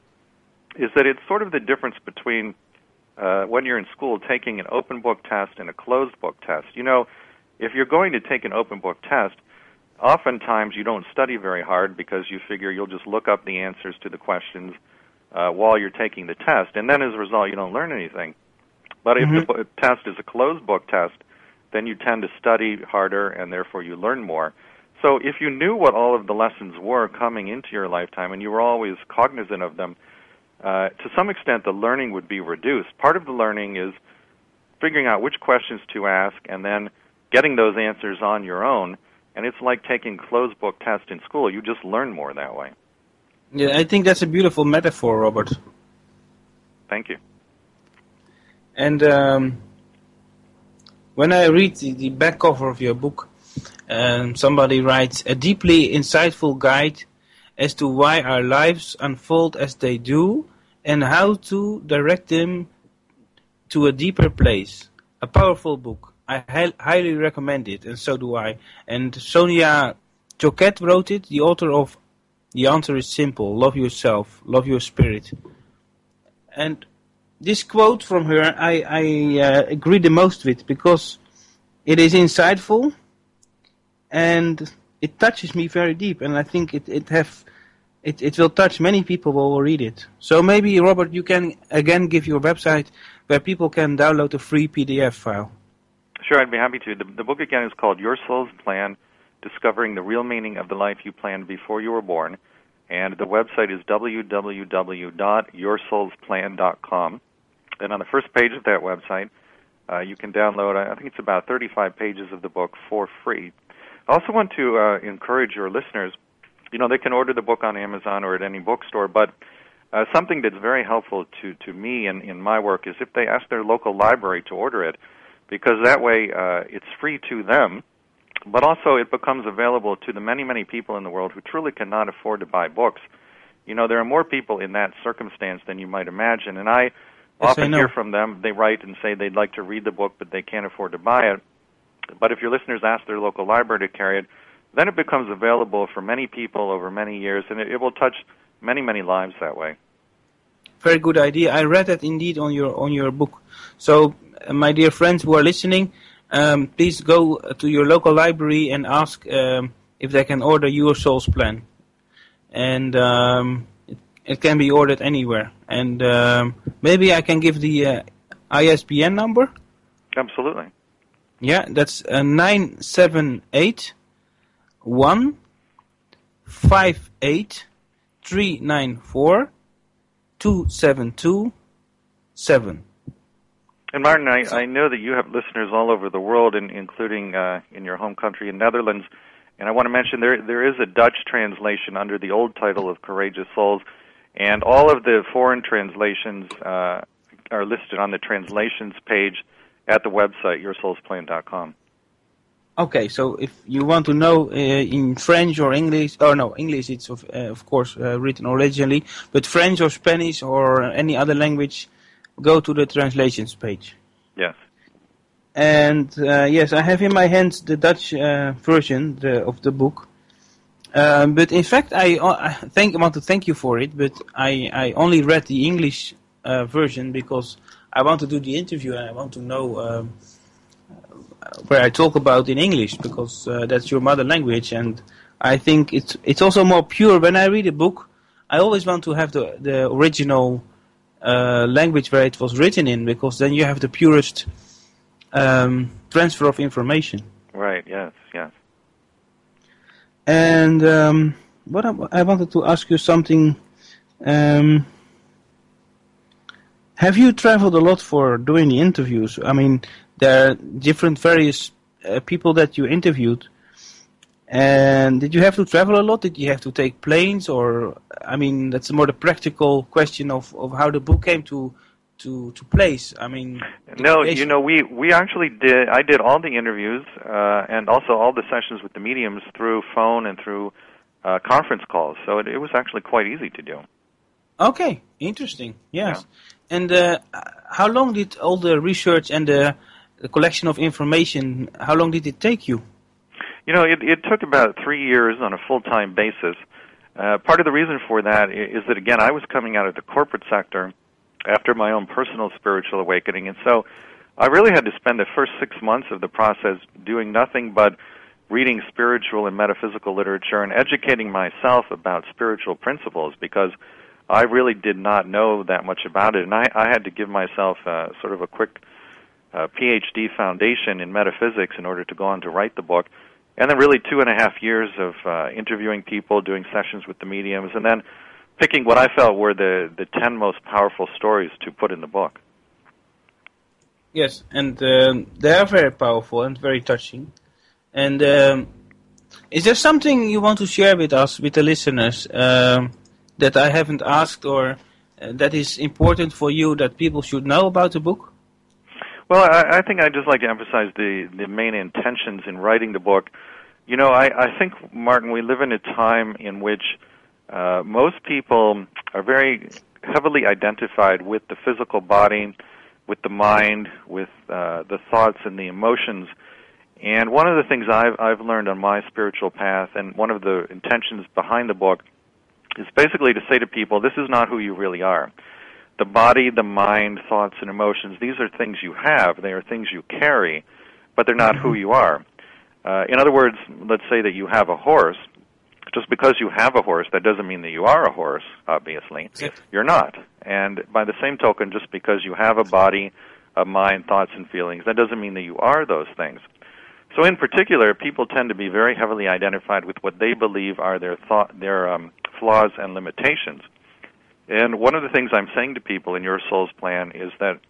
is that it's sort of the difference between uh, when you're in school taking an open book test and a closed book test. You know, if you're going to take an open book test, oftentimes you don't study very hard because you figure you'll just look up the answers to the questions uh, while you're taking the test, and then as a result you don't learn anything. But mm-hmm. if the test is a closed book test, then you tend to study harder and therefore you learn more. So if you knew what all of the lessons were coming into your lifetime and you were always cognizant of them, uh, to some extent the learning would be reduced. Part of the learning is figuring out which questions to ask and then getting those answers on your own. And it's like taking closed book tests in school. You just learn more that way. Yeah, I think that's a beautiful metaphor, Robert. Thank you. And um, when I read the, the back cover of your book, um, somebody writes, a deeply insightful guide as to why our lives unfold as they do and how to direct them to a deeper place. A powerful book. I hi- highly recommend it, and so do I. And Sonia Choquette wrote it, the author of The Answer is Simple, Love Yourself, Love Your Spirit. And this quote from her, I, I uh, agree the most with, because it is insightful, and it touches me very deep, and I think it, it have it, it will touch many people who will read it. So maybe, Robert, you can again give your website where people can download a free P D F file. Sure, I'd be happy to. The, the book, again, is called Your Soul's Plan, Discovering the Real Meaning of the Life You Planned Before You Were Born. And the website is w w w dot your souls plan dot com. And on the first page of that website, uh, you can download, I think it's about thirty-five pages of the book for free. I also want to uh, encourage your listeners, you know, they can order the book on Amazon or at any bookstore, but uh, something that's very helpful to, to me in, in my work is if they ask their local library to order it, because that way uh, it's free to them, but also it becomes available to the many, many people in the world who truly cannot afford to buy books. You know, there are more people in that circumstance than you might imagine, and I yes, often I hear from them, they write and say they'd like to read the book, but they can't afford to buy it. But if your listeners ask their local library to carry it, then it becomes available for many people over many years, and it, it will touch many, many lives that way. Very good idea. I read that indeed on your on your book. So, uh, my dear friends who are listening, um, please go to your local library and ask um, if they can order Your Soul's Plan. And um, it, it can be ordered anywhere. And um, maybe I can give the uh, I S B N number? Absolutely. Yeah, that's uh, nine seven eight one five eight three nine four two seven two seven. And Martin, I, I know that you have listeners all over the world, in, including uh, in your home country in Netherlands. And I want to mention there there is a Dutch translation under the old title of Courageous Souls, and all of the foreign translations uh, are listed on the translations page at the website your souls plan dot com. Okay, so if you want to know uh, in French or English, or no, English it's of, uh, of course uh, written originally, but French or Spanish or any other language, go to the translations page. Yes. And uh, yes, I have in my hands the Dutch uh, version the, of the book. Um, but in fact, I, I thank I want to thank you for it. But I, I only read the English uh, version because I want to do the interview and I want to know um, where I talk about in English, because uh, that's your mother language, and I think it's it's also more pure. When I read a book, I always want to have the the original uh, language where it was written in, because then you have the purest um, transfer of information. Right. Yes. Yes. And um, what I, I wanted to ask you something. Um, have you traveled a lot for doing the interviews? I mean, there are different various uh, people that you interviewed. And did you have to travel a lot? Did you have to take planes? Or, I mean, that's more the practical question of, of how the book came to to, to place. I mean... No, you know, we, we actually did, I did all the interviews uh, and also all the sessions with the mediums through phone and through uh, conference calls. So it, it was actually quite easy to do. Okay, interesting, yes. Yeah. And uh, how long did all the research and the, the collection of information, how long did it take you? You know, it, it took about three years on a full-time basis. Uh, part of the reason for that is that, again, I was coming out of the corporate sector after my own personal spiritual awakening, and so I really had to spend the first six months of the process doing nothing but reading spiritual and metaphysical literature and educating myself about spiritual principles, because I really did not know that much about it, and I, I had to give myself uh, sort of a quick uh, P H D foundation in metaphysics in order to go on to write the book. And then really two and a half years of uh, interviewing people, doing sessions with the mediums, and then picking what I felt were the, the ten most powerful stories to put in the book. Yes, and um, they are very powerful and very touching. And um, is there something you want to share with us, with the listeners, um, that I haven't asked, or uh, that is important for you that people should know about the book? Well, I, I think I'd just like to emphasize the, the main intentions in writing the book. You know, I, I think, Martin, we live in a time in which uh, most people are very heavily identified with the physical body, with the mind, with uh, the thoughts and the emotions. And one of the things I've, I've learned on my spiritual path, and one of the intentions behind the book, is basically to say to people, this is not who you really are. The body, the mind, thoughts, and emotions, these are things you have. They are things you carry, but they're not who you are. Uh, in other words, let's say that you have a horse. Just because you have a horse, that doesn't mean that you are a horse, obviously. You're not. And by the same token, just because you have a body, a mind, thoughts, and feelings, that doesn't mean that you are those things. So in particular, people tend to be very heavily identified with what they believe are their thought, their um, flaws and limitations. And one of the things I'm saying to people in Your Soul's Plan is that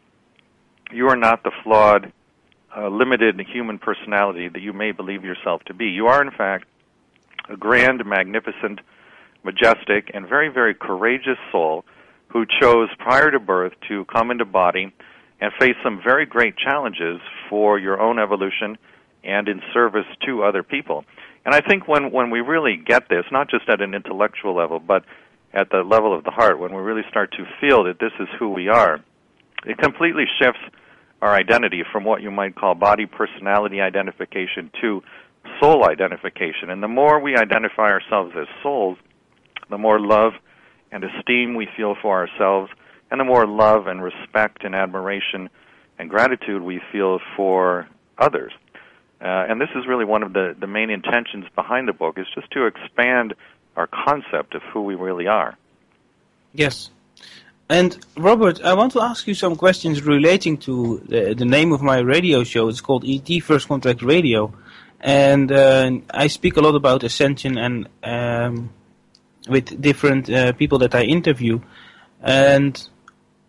you are not the flawed, uh, limited human personality that you may believe yourself to be. You are, in fact, a grand, magnificent, majestic, and very, very courageous soul who chose prior to birth to come into body and face some very great challenges for your own evolution and in service to other people. And I think when, when we really get this, not just at an intellectual level, but at the level of the heart, when we really start to feel that this is who we are, it completely shifts our identity from what you might call body personality identification to soul identification. And the more we identify ourselves as souls, the more love and esteem we feel for ourselves, and the more love and respect and admiration and gratitude we feel for others. Uh, and this is really one of the, the main intentions behind the book, is just to expand our concept of who we really are. Yes. And Robert, I want to ask you some questions relating to the, the name of my radio show. It's called E T First Contact Radio. And uh, I speak a lot about ascension and um, with different uh, people that I interview. And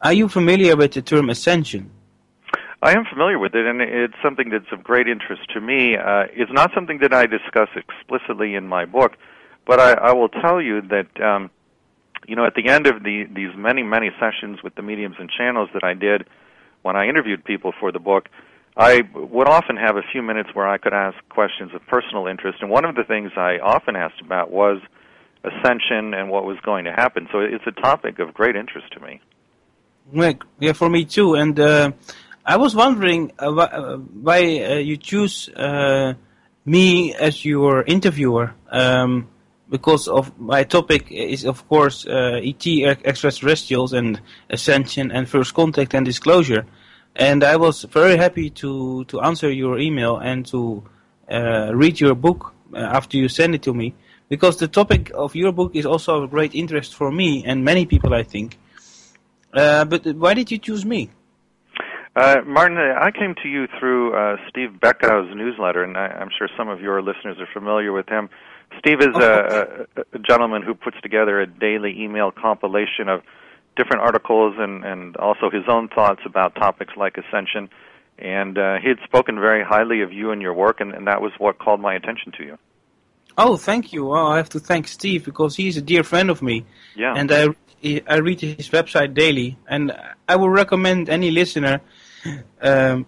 Are you familiar with the term ascension? I am familiar with it, and it's something that's of great interest to me. Uh, it's not something that I discuss explicitly in my book, but I, I will tell you that, um, you know, at the end of the, these many, many sessions with the mediums and channels that I did when I interviewed people for the book, I would often have a few minutes where I could ask questions of personal interest, and one of the things I often asked about was ascension and what was going to happen. So it's a topic of great interest to me. Yeah, for me too, and uh, I was wondering uh, why uh, you choose uh, me as your interviewer, um, because of my topic is, of course, uh, E T, extraterrestrials, and ascension, and first contact and disclosure. And I was very happy to, to answer your email and to uh, read your book uh, after you sent it to me, because the topic of your book is also of great interest for me and many people, I think. Uh, but why did you choose me? Uh, Martin, I came to you through uh, Steve Beckow's newsletter, and I, I'm sure some of your listeners are familiar with him. Steve is a, a, a gentleman who puts together a daily email compilation of different articles and, and also his own thoughts about topics like ascension. And uh, he had spoken very highly of you and your work, and, and that was what called my attention to you. Oh, thank you. Well, I have to thank Steve because he's a dear friend of me. Yeah. And I, I read his website daily, and I would recommend any listener um,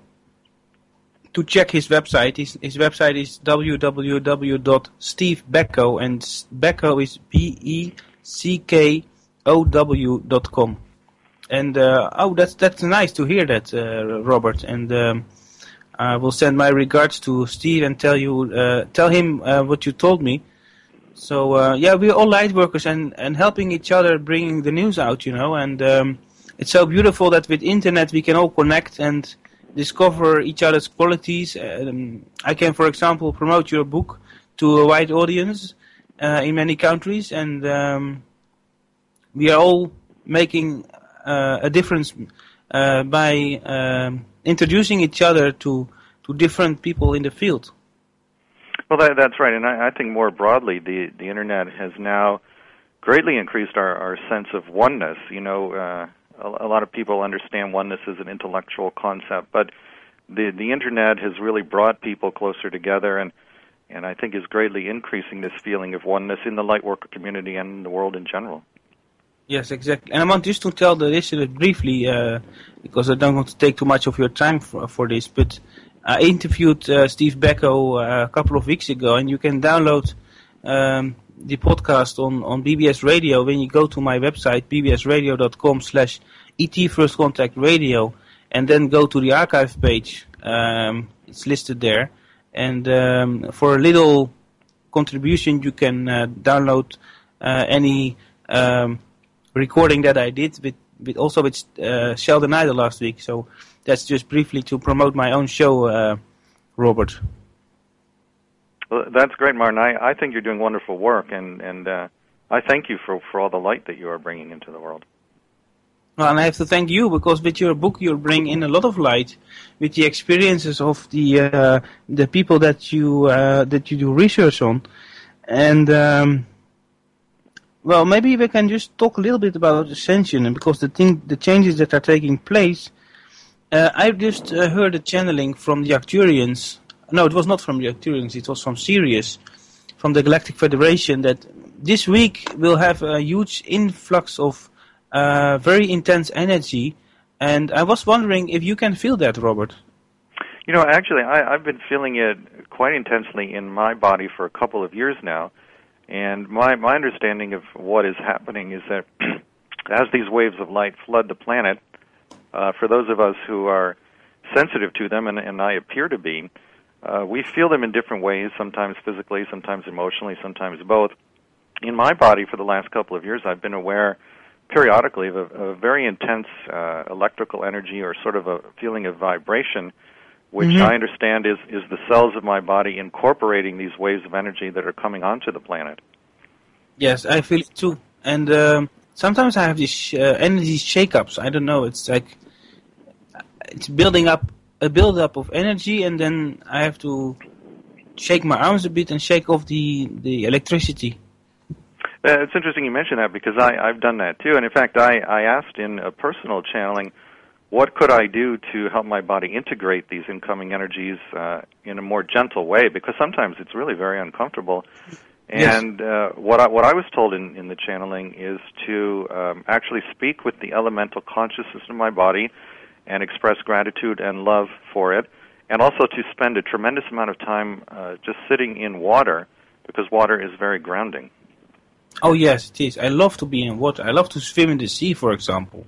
to check his website. His, his website is w w w dot steve beckow, and Beckow is B E C K O W dot com. And uh, oh, that's that's nice to hear that, uh, Robert. And um, I will send my regards to Steve and tell you, uh, tell him uh, what you told me. So uh, yeah, we're all light workers and, and helping each other, bringing the news out, you know. And um, it's so beautiful that with internet we can all connect and discover each other's qualities. Um, I can, for example, promote your book to a wide audience uh, in many countries, and um, we are all making uh, a difference uh, by um, introducing each other to to different people in the field. Well, that, that's right, and I, I think more broadly, the the internet has now greatly increased our, our sense of oneness. You know, uh, a, a lot of people understand oneness as an intellectual concept, but the the internet has really brought people closer together, and and I think is greatly increasing this feeling of oneness in the lightworker community and in the world in general. Yes, exactly. And I want just to tell the listeners briefly, uh, because I don't want to take too much of your time for, for this, but I interviewed uh, Steve Beckow uh, a couple of weeks ago, and you can download um, the podcast on, on B B S Radio when you go to my website, b b s radio dot com slash E T First Contact Radio, and then go to the archive page. Um, it's listed there. And um, for a little contribution, you can uh, download uh, any um, recording that I did with, with also with uh, Sheldon Idle last week. So that's just briefly to promote my own show, uh, Robert. Well, that's great, Martin. I, I think you're doing wonderful work, and, and uh, I thank you for, for all the light that you are bringing into the world. Well, and I have to thank you, because with your book you bring in a lot of light with the experiences of the uh, the people that you uh, that you do research on. And um, well, maybe we can just talk a little bit about ascension, because the thing, the changes that are taking place. Uh, I just uh, heard a channeling from the Arcturians. No, it was not from the Arcturians. It was from Sirius, from the Galactic Federation, that this week we'll have a huge influx of uh, very intense energy. And I was wondering if you can feel that, Robert. You know, actually, I, I've been feeling it quite intensely in my body for a couple of years now. And my, my understanding of what is happening is that as these waves of light flood the planet, uh, for those of us who are sensitive to them, and, and I appear to be, uh, we feel them in different ways, sometimes physically, sometimes emotionally, sometimes both. In my body for the last couple of years, I've been aware periodically of a, a very intense uh, electrical energy, or sort of a feeling of vibration, which mm-hmm. I understand is, is the cells of my body incorporating these waves of energy that are coming onto the planet. Yes, I feel it too. And um, sometimes I have these sh- uh, energy shake-ups. I don't know, it's like it's building up, a build-up of energy, and then I have to shake my arms a bit and shake off the, the electricity. Uh, it's interesting you mention that because I, I've done that too. And in fact, I, I asked in a personal channeling, what could I do to help my body integrate these incoming energies uh, in a more gentle way? Because sometimes it's really very uncomfortable. And yes. uh, what I, what I was told in, in the channeling is to um, actually speak with the elemental consciousness of my body and express gratitude and love for it, and also to spend a tremendous amount of time uh, just sitting in water, because water is very grounding. Oh, yes, it is. I love to be in water. I love to swim in the sea, for example.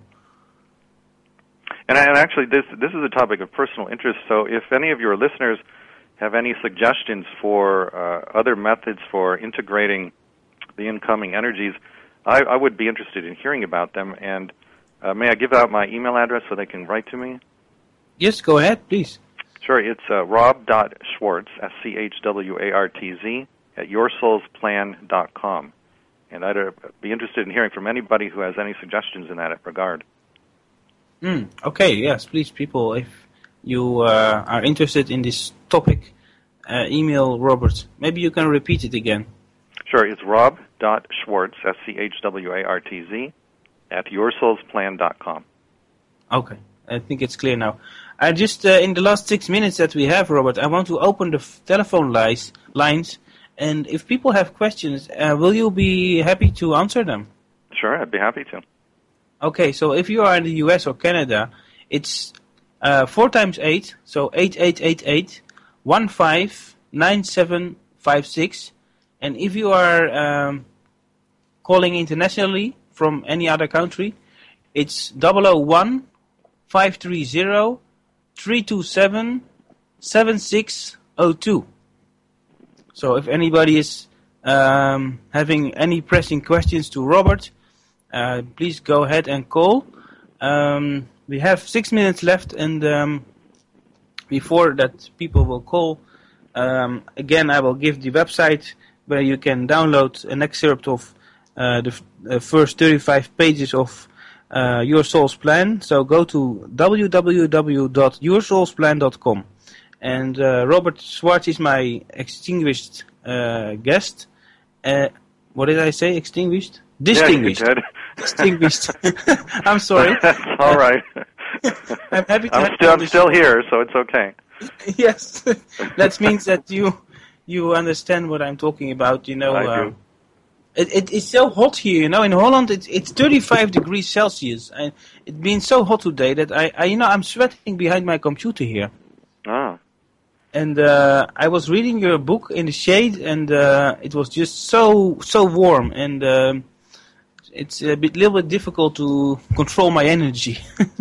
And, and actually, this this is a topic of personal interest, so if any of your listeners have any suggestions for uh, other methods for integrating the incoming energies, I, I would be interested in hearing about them. And uh, may I give out my email address so they can write to me? Yes, go ahead, please. Sure, it's uh, rob.schwartz, S C H W A R T Z, at your souls plan dot com. And I'd uh, be interested in hearing from anybody who has any suggestions in that regard. Mm, okay, yes, please, people, if you uh, are interested in this topic, uh, email Robert. Maybe you can repeat it again. Sure, it's rob.schwartz, S C H W A R T Z, at your souls plan dot com. Okay, I think it's clear now. I just, uh, in the last six minutes that we have, Robert, I want to open the f- telephone lines, lines, and if people have questions, uh, will you be happy to answer them? Sure, I'd be happy to. Okay, so if you are in the U S or Canada, it's uh, four times eight, so eight eight eight eight one five nine seven five six. And if you are um, calling internationally from any other country, it's zero zero one five three zero three two seven seven six zero two. So if anybody is um, having any pressing questions to Robert, Uh, please go ahead and call. Um, we have six minutes left, and um, before that people will call, um, again I will give the website where you can download an excerpt of uh, the f- uh, first thirty-five pages of uh, Your Soul's Plan. So go to w w w dot your souls plan dot com. And uh, Robert Schwartz is my extinguished uh, guest. Uh, what did I say? Extinguished? Distinguished. Yeah, you did. Distinguished. I'm sorry. That's all right. I'm happy to I'm have still, you I'm still here, so it's okay. Yes. That means that you you understand what I'm talking about. You know, I uh, do. It, it, it's so hot here. You know, in Holland, it's it's thirty-five degrees Celsius, and it's been so hot today that I, I you know, I'm sweating behind my computer here. Ah. And uh, I was reading your book in the shade, and uh, it was just so so warm, and um, it's a bit little bit difficult to control my energy.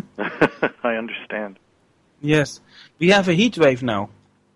I understand. Yes, we have a heat wave now.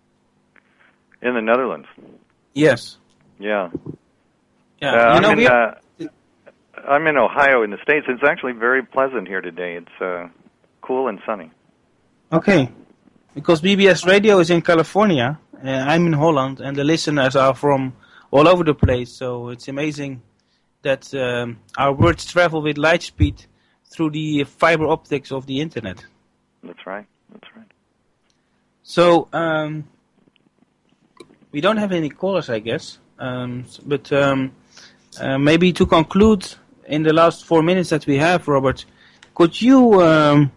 In the Netherlands. Yes. Yeah. Yeah. Uh, you I'm, know, in, we are... uh, I'm in Ohio in the States. It's actually very pleasant here today. It's uh, cool and sunny. Okay. Because B B S Radio is in California, uh, I'm in Holland, and the listeners are from all over the place. So it's amazing that um, our words travel with light speed through the fiber optics of the internet. That's right. That's right. So um, we don't have any callers, I guess. Um, but um, uh, maybe to conclude, in the last four minutes that we have, Robert, could you um,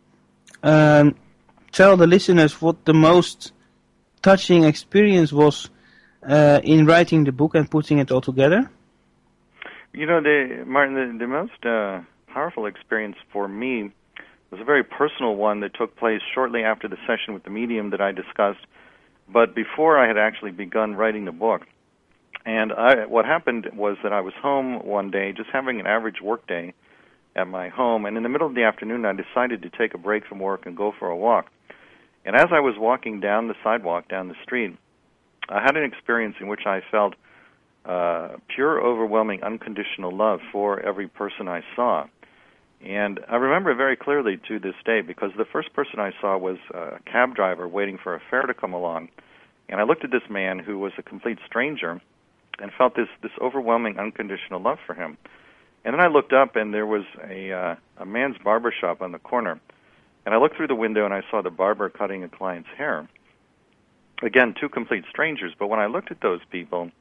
um, tell the listeners what the most touching experience was uh, in writing the book and putting it all together? You know, the, Martin, the, the most uh, powerful experience for me was a very personal one that took place shortly after the session with the medium that I discussed, but before I had actually begun writing the book. And I, what happened was that I was home one day, just having an average work day at my home, and in the middle of the afternoon I decided to take a break from work and go for a walk. And as I was walking down the sidewalk, down the street, I had an experience in which I felt uh, pure, overwhelming, unconditional love for every person I saw. And I remember it very clearly to this day, because the first person I saw was a cab driver waiting for a fare to come along. And I looked at this man who was a complete stranger and felt this, this overwhelming, unconditional love for him. And then I looked up, and there was a, uh, a man's barber shop on the corner. And I looked through the window, and I saw the barber cutting a client's hair. Again, two complete strangers, but when I looked at those people,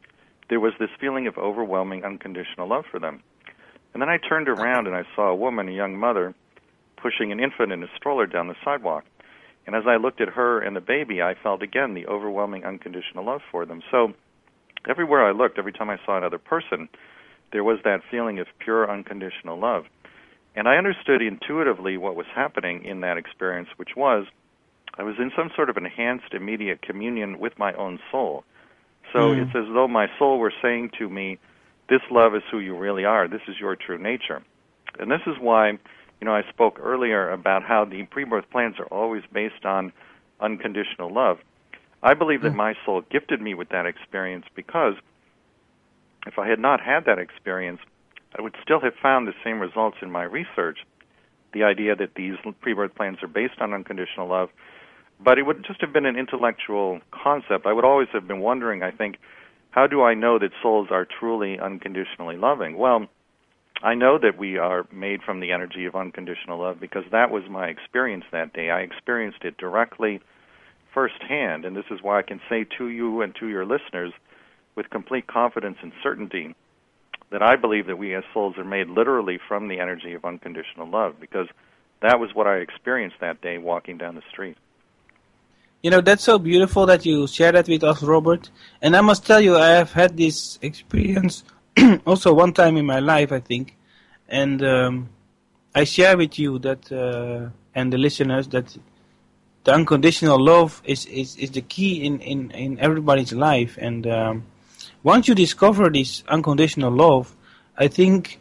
there was this feeling of overwhelming unconditional love for them. And then I turned around and I saw a woman, a young mother, pushing an infant in a stroller down the sidewalk. And as I looked at her and the baby, I felt again the overwhelming unconditional love for them. So everywhere I looked, every time I saw another person, there was that feeling of pure unconditional love. And I understood intuitively what was happening in that experience, which was I was in some sort of enhanced immediate communion with my own soul. So mm. it's as though my soul were saying to me, this love is who you really are. This is your true nature. And this is why, you know, I spoke earlier about how the pre-birth plans are always based on unconditional love. I believe that my soul gifted me with that experience because if I had not had that experience, I would still have found the same results in my research, the idea that these pre-birth plans are based on unconditional love, but it would just have been an intellectual concept. I would always have been wondering, I think, how do I know that souls are truly unconditionally loving? Well, I know that we are made from the energy of unconditional love because that was my experience that day. I experienced it directly, firsthand, and this is why I can say to you and to your listeners with complete confidence and certainty that I believe that we as souls are made literally from the energy of unconditional love, because that was what I experienced that day walking down the street. You know, that's so beautiful that you share that with us, Robert. And I must tell you, I have had this experience also one time in my life, I think. And um, I share with you that, uh, and the listeners, that the unconditional love is, is, is the key in, in, in everybody's life. And um, once you discover this unconditional love, I think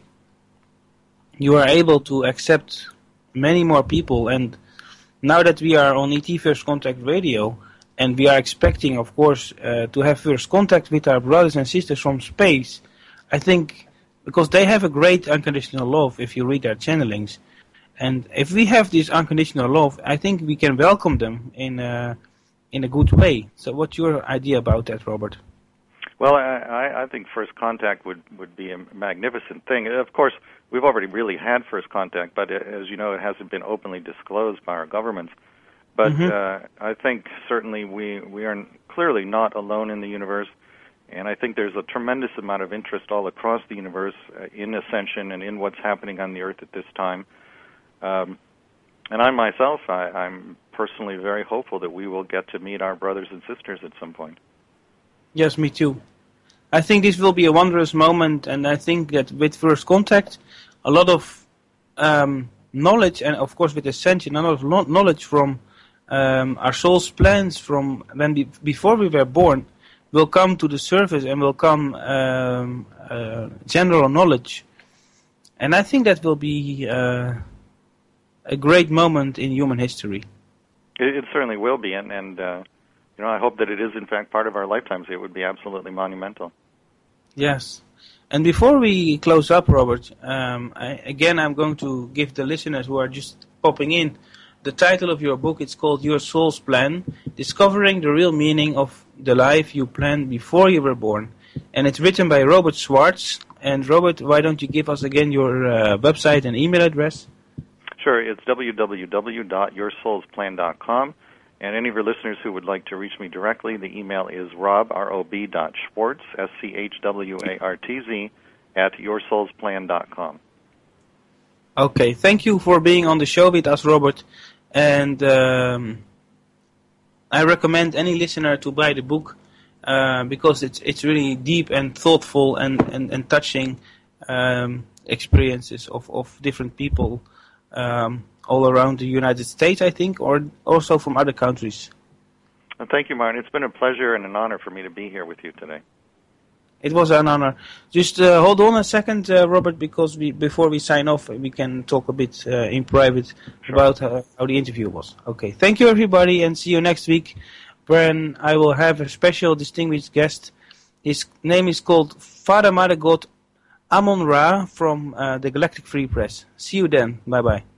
you are able to accept many more people. And now that we are on E T First Contact Radio, and we are expecting, of course, uh, to have first contact with our brothers and sisters from space, I think, because they have a great unconditional love if you read their channelings. And if we have this unconditional love, I think we can welcome them in a, in a good way. So what's your idea about that, Robert? Well, I, I think first contact would, would be a magnificent thing. Of course, we've already really had first contact, but as you know, it hasn't been openly disclosed by our governments. But mm-hmm. uh, I think certainly we, we are clearly not alone in the universe, and I think there's a tremendous amount of interest all across the universe uh, in ascension and in what's happening on the Earth at this time. Um, and I myself, I, I'm personally very hopeful that we will get to meet our brothers and sisters at some point. Yes, me too. I think this will be a wondrous moment, and I think that with first contact, a lot of um, knowledge, and of course with ascension, a lot of lo- knowledge from um, our soul's plans from when we, before we were born, will come to the surface and will come um, uh, general knowledge. And I think that will be uh, a great moment in human history. It, it certainly will be, and, and uh, you know, I hope that it is in fact part of our lifetimes. It would be absolutely monumental. Yes. And before we close up, Robert, um, I, again, I'm going to give the listeners who are just popping in the title of your book. It's called Your Soul's Plan, Discovering the Real Meaning of the Life You Planned Before You Were Born. And it's written by Robert Schwartz. And Robert, why don't you give us again your uh, website and email address? Sure, it's w w w dot your souls plan dot com. And any of your listeners who would like to reach me directly, the email is rob, R O B dot Schwartz, S C H W A R T Z, at your souls plan dot com. Okay, thank you for being on the show with us, Robert. And um, I recommend any listener to buy the book uh, because it's it's really deep and thoughtful and, and, and touching um, experiences of, of different people um all around the United States, I think, or also from other countries. Well, thank you, Martin. It's been a pleasure and an honor for me to be here with you today. It was an honor. Just uh, hold on a second, uh, Robert, because we, before we sign off, we can talk a bit uh, in private sure. about uh, how the interview was. Okay, thank you, everybody, and see you next week, when I will have a special distinguished guest. His name is called Father Mother God Amon Ra from uh, the Galactic Free Press. See you then. Bye-bye.